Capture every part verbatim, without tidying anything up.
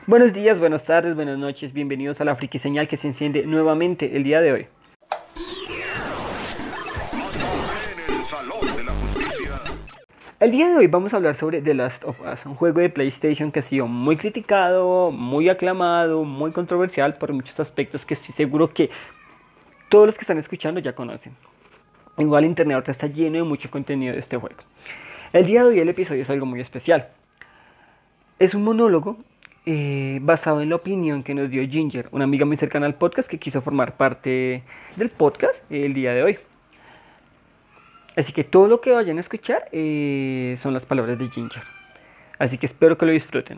Buenos días, buenas tardes, buenas noches, bienvenidos a la Friki Señal que se enciende nuevamente el día de hoy. El día de hoy vamos a hablar sobre The Last of Us, un juego de PlayStation que ha sido muy criticado, muy aclamado, muy controversial por muchos aspectos que estoy seguro que todos los que están escuchando ya conocen. Igual internet ahora está lleno de mucho contenido de este juego. El día de hoy el episodio es algo muy especial. Es un monólogo eh, basado en la opinión que nos dio Ginger, una amiga muy cercana al podcast que quiso formar parte del podcast el día de hoy. Así que todo lo que vayan a escuchar eh, son las palabras de Ginger. Así que espero que lo disfruten.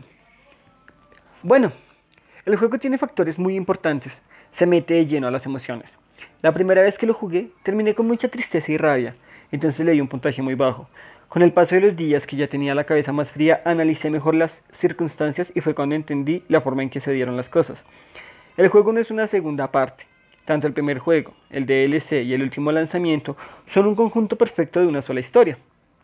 Bueno, el juego tiene factores muy importantes. Se mete de lleno a las emociones. La primera vez que lo jugué, terminé con mucha tristeza y rabia. Entonces le di un puntaje muy bajo. Con el paso de los días, que ya tenía la cabeza más fría, analicé mejor las circunstancias y fue cuando entendí la forma en que se dieron las cosas. El juego no es una segunda parte. Tanto el primer juego, el D L C y el último lanzamiento son un conjunto perfecto de una sola historia.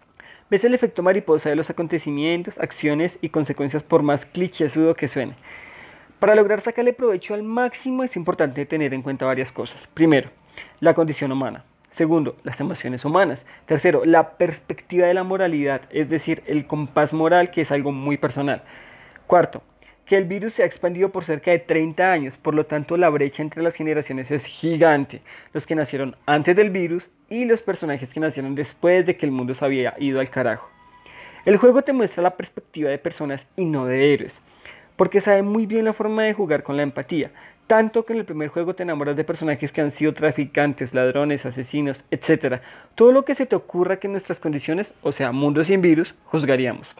Ves el efecto mariposa de los acontecimientos, acciones y consecuencias por más clichésudo que suene. Para lograr sacarle provecho al máximo es importante tener en cuenta varias cosas. Primero, la condición humana. Segundo, las emociones humanas. Tercero, la perspectiva de la moralidad, es decir, el compás moral, que es algo muy personal. Cuarto, que el virus se ha expandido por cerca de treinta años, por lo tanto la brecha entre las generaciones es gigante. Los que nacieron antes del virus y los personajes que nacieron después de que el mundo se había ido al carajo. El juego te muestra la perspectiva de personas y no de héroes, porque sabe muy bien la forma de jugar con la empatía, tanto que en el primer juego te enamoras de personajes que han sido traficantes, ladrones, asesinos, etcétera. Todo lo que se te ocurra que en nuestras condiciones, o sea, mundo sin virus, juzgaríamos.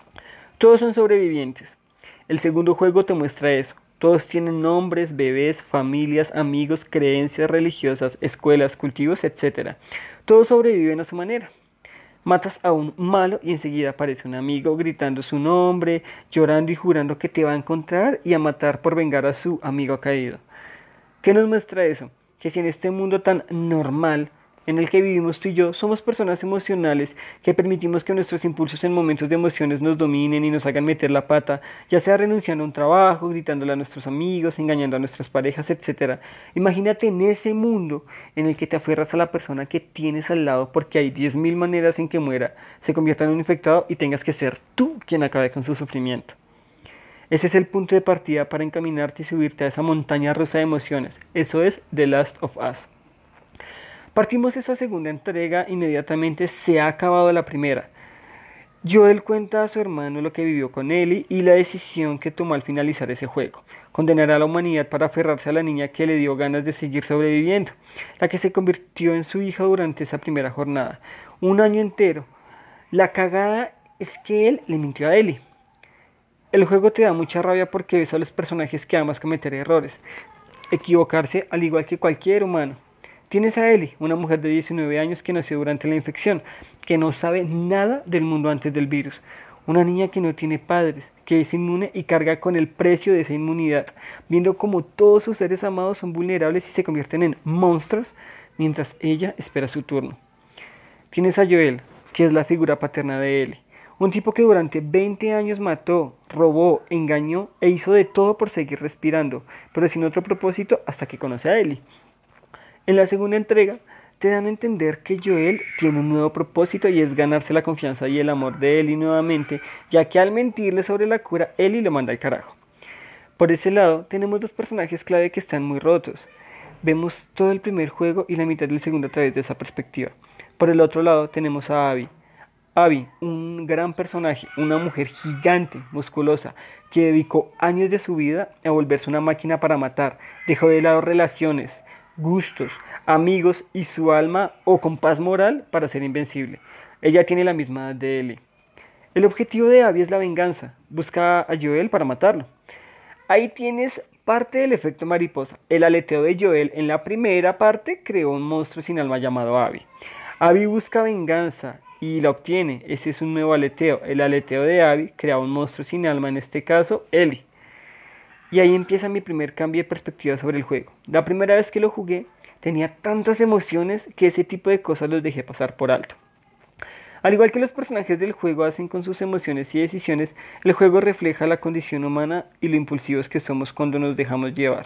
Todos son sobrevivientes. El segundo juego te muestra eso. Todos tienen nombres, bebés, familias, amigos, creencias religiosas, escuelas, cultivos, etcétera. Todos sobreviven a su manera. Matas a un malo y enseguida aparece un amigo gritando su nombre, llorando y jurando que te va a encontrar y a matar por vengar a su amigo caído. ¿Qué nos muestra eso? Que si en este mundo tan normal en el que vivimos tú y yo, somos personas emocionales que permitimos que nuestros impulsos en momentos de emociones nos dominen y nos hagan meter la pata, ya sea renunciando a un trabajo, gritándole a nuestros amigos, engañando a nuestras parejas, etcétera. Imagínate en ese mundo en el que te aferras a la persona que tienes al lado porque hay diez mil maneras en que muera, se convierta en un infectado y tengas que ser tú quien acabe con su sufrimiento. Ese es el punto de partida para encaminarte y subirte a esa montaña rusa de emociones. Eso es The Last of Us. Partimos esa segunda entrega, inmediatamente se ha acabado la primera. Joel cuenta a su hermano lo que vivió con Ellie y la decisión que tomó al finalizar ese juego. Condenar a la humanidad para aferrarse a la niña que le dio ganas de seguir sobreviviendo, la que se convirtió en su hija durante esa primera jornada. Un año entero. La cagada es que él le mintió a Ellie. El juego te da mucha rabia porque ves a los personajes que amas cometer errores, equivocarse al igual que cualquier humano. Tienes a Ellie, una mujer de diecinueve años que nació durante la infección, que no sabe nada del mundo antes del virus. Una niña que no tiene padres, que es inmune y carga con el precio de esa inmunidad, viendo como todos sus seres amados son vulnerables y se convierten en monstruos, mientras ella espera su turno. Tienes a Joel, que es la figura paterna de Ellie, un tipo que durante veinte años mató, robó, engañó e hizo de todo por seguir respirando, pero sin otro propósito hasta que conoce a Ellie. En la segunda entrega, te dan a entender que Joel tiene un nuevo propósito y es ganarse la confianza y el amor de Ellie nuevamente, ya que al mentirle sobre la cura, Ellie lo manda al carajo. Por ese lado, tenemos dos personajes clave que están muy rotos. Vemos todo el primer juego y la mitad del segundo a través de esa perspectiva. Por el otro lado, tenemos a Abby. Abby, un gran personaje, una mujer gigante, musculosa, que dedicó años de su vida a volverse una máquina para matar, dejó de lado relaciones, gustos, amigos y su alma o compás moral para ser invencible. Ella tiene la misma edad de Ellie. El objetivo de Abby es la venganza. Busca a Joel para matarlo. Ahí tienes parte del efecto mariposa. El aleteo de Joel en la primera parte creó un monstruo sin alma llamado Abby. Abby busca venganza y la obtiene. Ese es un nuevo aleteo. El aleteo de Abby crea un monstruo sin alma, en este caso Ellie. Y ahí empieza mi primer cambio de perspectiva sobre el juego. La primera vez que lo jugué, tenía tantas emociones que ese tipo de cosas los dejé pasar por alto. Al igual que los personajes del juego hacen con sus emociones y decisiones, el juego refleja la condición humana y lo impulsivos que somos cuando nos dejamos llevar.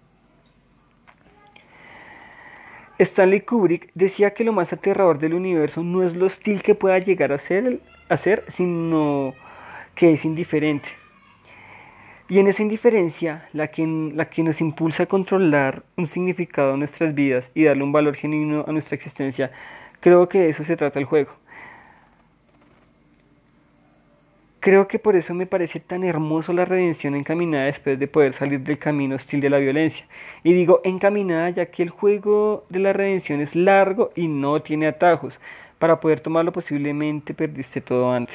Stanley Kubrick decía que lo más aterrador del universo no es lo hostil que pueda llegar a ser, a ser, sino que es indiferente. Y en esa indiferencia, la que, la que nos impulsa a controlar un significado a nuestras vidas y darle un valor genuino a nuestra existencia, creo que de eso se trata el juego. Creo que por eso me parece tan hermoso la redención encaminada después de poder salir del camino hostil de la violencia. Y digo encaminada ya que el juego de la redención es largo y no tiene atajos. Para poder tomarlo posiblemente perdiste todo antes.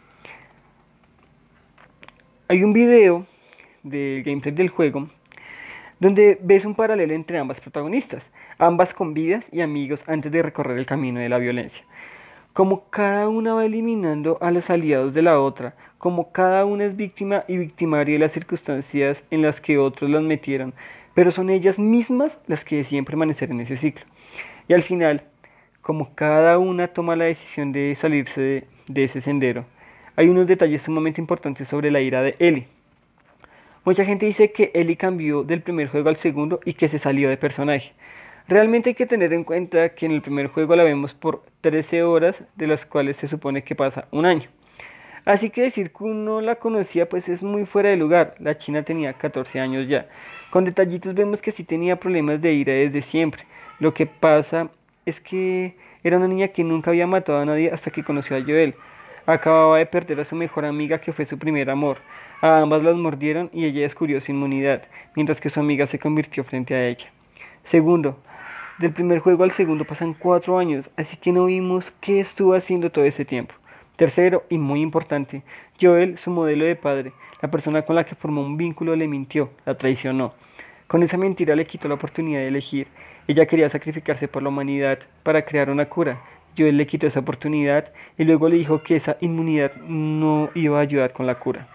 Hay un video del gameplay del juego donde ves un paralelo entre ambas protagonistas, ambas con vidas y amigos antes de recorrer el camino de la violencia. Como cada una va eliminando a los aliados de la otra, como cada una es víctima y victimaria de las circunstancias en las que otros las metieron, pero son ellas mismas las que deciden permanecer en ese ciclo. Y al final, como cada una toma la decisión de salirse de, de ese sendero, hay unos detalles sumamente importantes sobre la ira de Ellie. Mucha gente dice que Ellie cambió del primer juego al segundo y que se salió de personaje. Realmente hay que tener en cuenta que en el primer juego la vemos por trece horas, de las cuales se supone que pasa un año. Así que decir que uno la conocía pues es muy fuera de lugar, la china tenía catorce años ya. Con detallitos vemos que sí tenía problemas de ira desde siempre. Lo que pasa es que era una niña que nunca había matado a nadie hasta que conoció a Joel. Acababa de perder a su mejor amiga que fue su primer amor. A ambas las mordieron y ella descubrió su inmunidad, mientras que su amiga se convirtió frente a ella. Segundo, del primer juego al segundo pasan cuatro años, así que no vimos qué estuvo haciendo todo ese tiempo. Tercero, y muy importante, Joel, su modelo de padre, la persona con la que formó un vínculo, le mintió, la traicionó. Con esa mentira le quitó la oportunidad de elegir. Ella quería sacrificarse por la humanidad para crear una cura. Joel le quitó esa oportunidad y luego le dijo que esa inmunidad no iba a ayudar con la cura.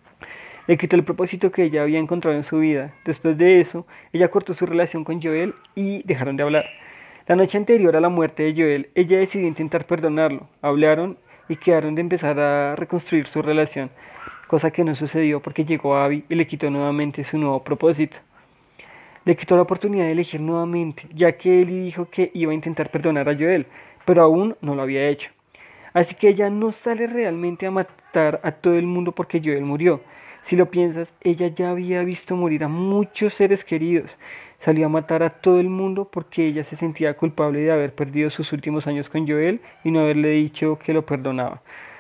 Le quitó el propósito que ella había encontrado en su vida. Después de eso, ella cortó su relación con Joel y dejaron de hablar. La noche anterior a la muerte de Joel, ella decidió intentar perdonarlo. Hablaron y quedaron de empezar a reconstruir su relación, cosa que no sucedió porque llegó Abby y le quitó nuevamente su nuevo propósito. Le quitó la oportunidad de elegir nuevamente, ya que Ellie dijo que iba a intentar perdonar a Joel, pero aún no lo había hecho. Así que ella no sale realmente a matar a todo el mundo porque Joel murió. Si lo piensas, ella ya había visto morir a muchos seres queridos. Salió a matar a todo el mundo porque ella se sentía culpable de haber perdido sus últimos años con Joel y no haberle dicho que lo perdonaba.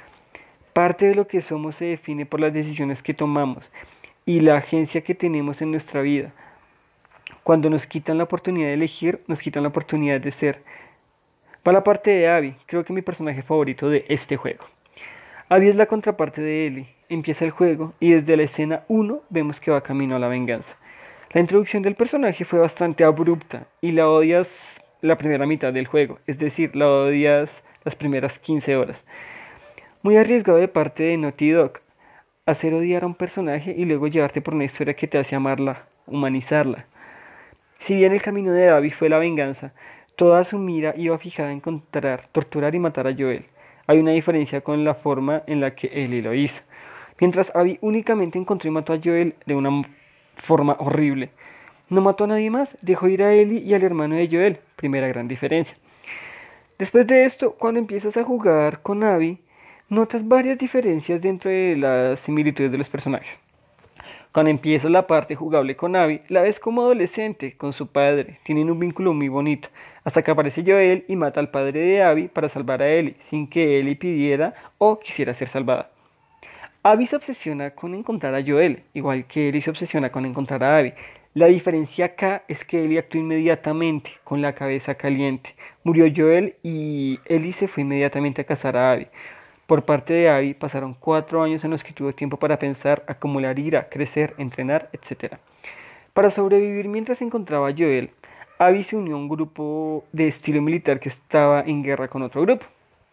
Parte de lo que somos se define por las decisiones que tomamos y la agencia que tenemos en nuestra vida. Cuando nos quitan la oportunidad de elegir, nos quitan la oportunidad de ser. Para la parte de Abby, creo que mi personaje favorito de este juego. Abby es la contraparte de Ellie. Empieza el juego y desde la escena uno vemos que va camino a la venganza. La introducción del personaje fue bastante abrupta y la odias la primera mitad del juego, es decir, la odias las primeras quince horas. Muy arriesgado de parte de Naughty Dog, hacer odiar a un personaje y luego llevarte por una historia que te hace amarla, humanizarla. Si bien el camino de Abby fue la venganza, toda su mira iba fijada en encontrar, torturar y matar a Joel. Hay una diferencia con la forma en la que Ellie lo hizo. Mientras Abby únicamente encontró y mató a Joel de una forma horrible. No mató a nadie más, dejó ir a Ellie y al hermano de Joel, primera gran diferencia. Después de esto, cuando empiezas a jugar con Abby, notas varias diferencias dentro de las similitudes de los personajes. Cuando empiezas la parte jugable con Abby, la ves como adolescente, con su padre, tienen un vínculo muy bonito, hasta que aparece Joel y mata al padre de Abby para salvar a Ellie, sin que Ellie pidiera o quisiera ser salvada. Abby se obsesiona con encontrar a Joel, igual que Ellie se obsesiona con encontrar a Abby. La diferencia acá es que Ellie actuó inmediatamente, con la cabeza caliente. Murió Joel y Ellie se fue inmediatamente a cazar a Abby. Por parte de Abby pasaron cuatro años en los que tuvo tiempo para pensar, acumular ira, crecer, entrenar, etcétera. Para sobrevivir mientras encontraba a Joel, Abby se unió a un grupo de estilo militar que estaba en guerra con otro grupo.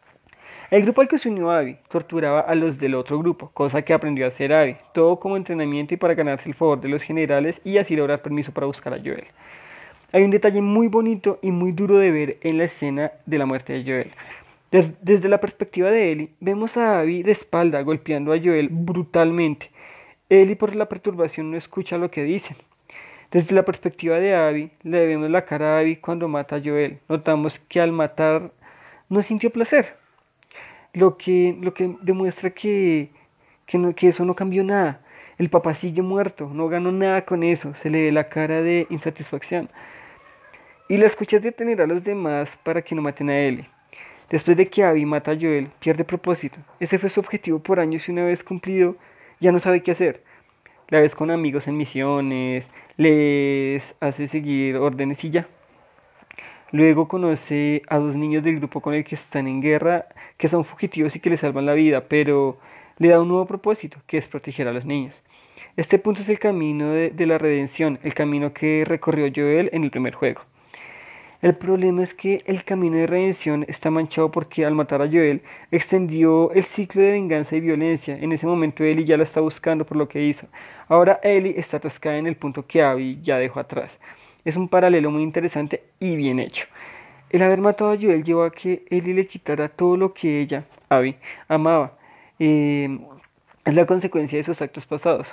El grupo al que se unió Abby torturaba a los del otro grupo, cosa que aprendió a hacer Abby, todo como entrenamiento y para ganarse el favor de los generales y así lograr permiso para buscar a Joel. Hay un detalle muy bonito y muy duro de ver en la escena de la muerte de Joel. Des- desde la perspectiva de Ellie, vemos a Abby de espalda golpeando a Joel brutalmente. Ellie por la perturbación no escucha lo que dicen. Desde la perspectiva de Abby, le vemos la cara a Abby cuando mata a Joel. Notamos que al matar no sintió placer, lo que, lo que demuestra que, que, no- que eso no cambió nada. El papá sigue muerto, no ganó nada con eso, se le ve la cara de insatisfacción. Y la escuchas detener a los demás para que no maten a Ellie. Después de que Abby mata a Joel, pierde propósito. Ese fue su objetivo por años y una vez cumplido, ya no sabe qué hacer. La ves con amigos en misiones, les hace seguir órdenes y ya. Luego conoce a dos niños del grupo con el que están en guerra, que son fugitivos y que le salvan la vida, pero le da un nuevo propósito, que es proteger a los niños. Este punto es el camino de, de la redención, el camino que recorrió Joel en el primer juego. El problema es que el camino de redención está manchado porque al matar a Joel extendió el ciclo de venganza y violencia. En ese momento Ellie ya la está buscando por lo que hizo. Ahora Ellie está atascada en el punto que Abby ya dejó atrás. Es un paralelo muy interesante y bien hecho. El haber matado a Joel llevó a que Ellie le quitara todo lo que ella, Abby, amaba. Eh, es la consecuencia de sus actos pasados.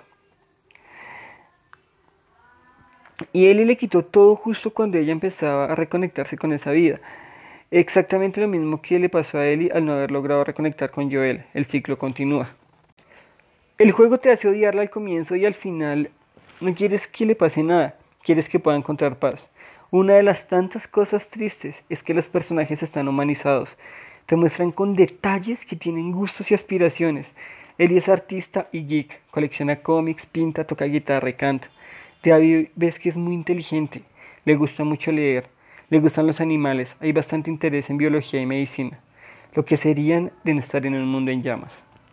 Y Ellie le quitó todo justo cuando ella empezaba a reconectarse con esa vida. Exactamente lo mismo que le pasó a Ellie al no haber logrado reconectar con Joel. El ciclo continúa. El juego te hace odiarla al comienzo y al final no quieres que le pase nada, quieres que pueda encontrar paz. Una de las tantas cosas tristes es que los personajes están humanizados. Te muestran con detalles que tienen gustos y aspiraciones. Ellie es artista y geek, colecciona cómics, pinta, toca guitarra y canta. Abby ves que es muy inteligente, le gusta mucho leer, le gustan los animales, hay bastante interés en biología y medicina, lo que serían de no estar en un mundo en llamas.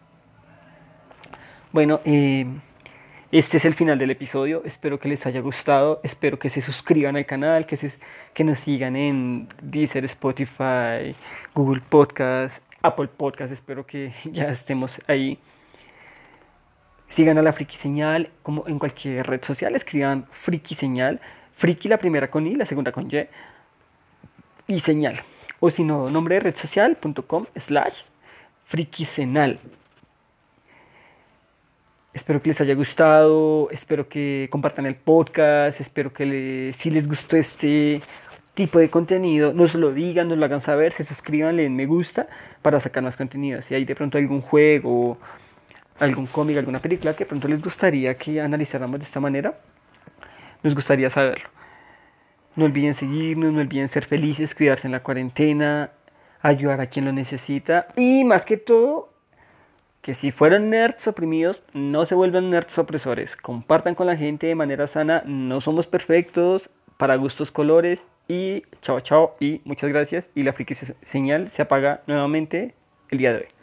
Bueno, eh, este es el final del episodio, espero que les haya gustado, espero que se suscriban al canal, que, se, que nos sigan en Deezer, Spotify, Google Podcast, Apple Podcast, espero que ya estemos ahí. Sigan a la Friki Señal como en cualquier red social, escriban Friki Señal, Friki la primera con I, la segunda con Y, y Señal. O si no, nombre de red social punto com slash frikisenal. Espero que les haya gustado, espero que compartan el podcast, espero que le, si les gustó este tipo de contenido, nos lo digan, nos lo hagan saber, se suscriban, le den me gusta para sacar más contenido. Si hay de pronto algún juego, algún cómic, alguna película que de pronto les gustaría que analizáramos de esta manera, nos gustaría saberlo. No olviden seguirnos, no olviden ser felices, cuidarse en la cuarentena, ayudar a quien lo necesita y más que todo, que si fueron nerds oprimidos, no se vuelvan nerds opresores. Compartan con la gente de manera sana, no somos perfectos, para gustos colores y chao chao y muchas gracias y la friki señal se apaga nuevamente el día de hoy.